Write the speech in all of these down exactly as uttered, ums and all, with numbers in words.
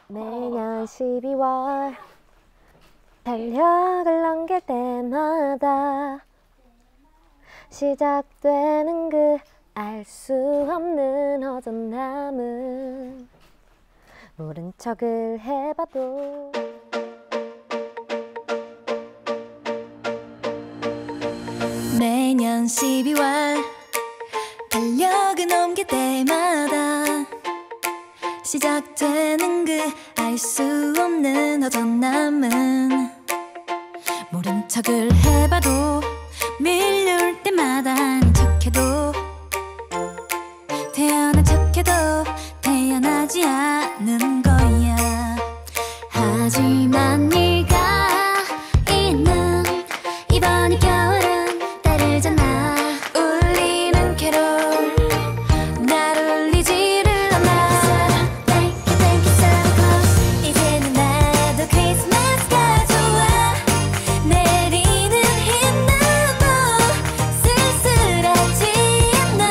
매년 십이월 달력을 넘길 때마다 시작되는 그 알 수 없는 허전함은 모른 척을 해봐도 매년 십이월 달력을 넘길 때마다 시작되는 그 알 수 없는 허전함은 모른 척을 해봐도 밀려올 때마다 아닌 척해도 태어난 척해도 태어나지 않은 거야. 하지만 네가 있는 이번 겨울은 따르잖아. 울리는 캐롤 날 울리지를 않아. Thank you, thank you so close. 이제는 나도 크리스마스가 좋아. 내리는 흰눈도 쓸쓸하지 않아.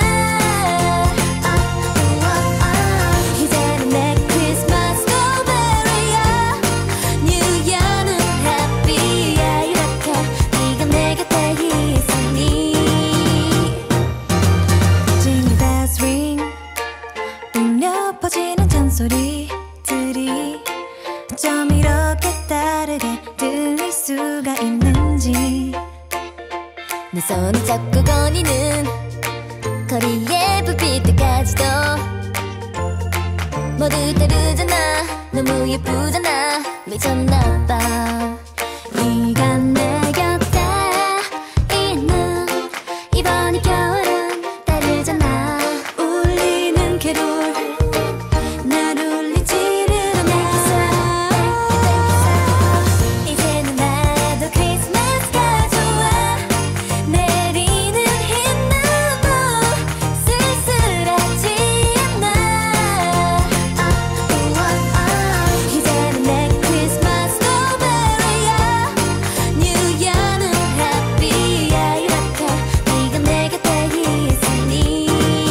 Oh, oh, oh. 이제는 내 크리스마스 고베리야. New Year는 happy야. 이렇게 네가 내 곁에 있으니 Jingle bells ring 울려 퍼지는 잔소리들이 어쩜 이렇게 다르게 들릴 수가 있는지 내 손이 자꾸 거니는 거리의 불빛들까지도 모두 다르잖아. 너무 예쁘잖아. 미쳤나봐. 네가 내 곁에 있는 이번 겨울은 다르잖아. 울리는 캐롤 날 울리지를 않아. 이제는 나도 크리스마스가 좋아. 내리는 흰눈도 쓸쓸하지 않아. Oh, oh, oh. 이제는 내 크리스마스 고베리야. New Year는 happy야. 이렇게 네가 내 곁에 있으니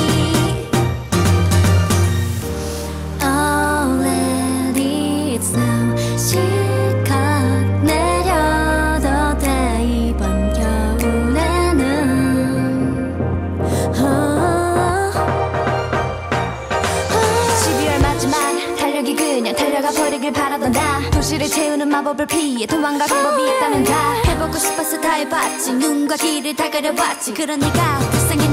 Already it's now. 실컷 내려도 돼 이번 겨울에는. 십이월 마지막 달력이 그냥 달려가 버리길 바라던다. 도시를 채우는 마법을 피해 도망갈 방법이 있다면 다 해보고 싶어서 다 해봤지. 눈과 귀를 다 가려봤지. 그러니까 불쌍해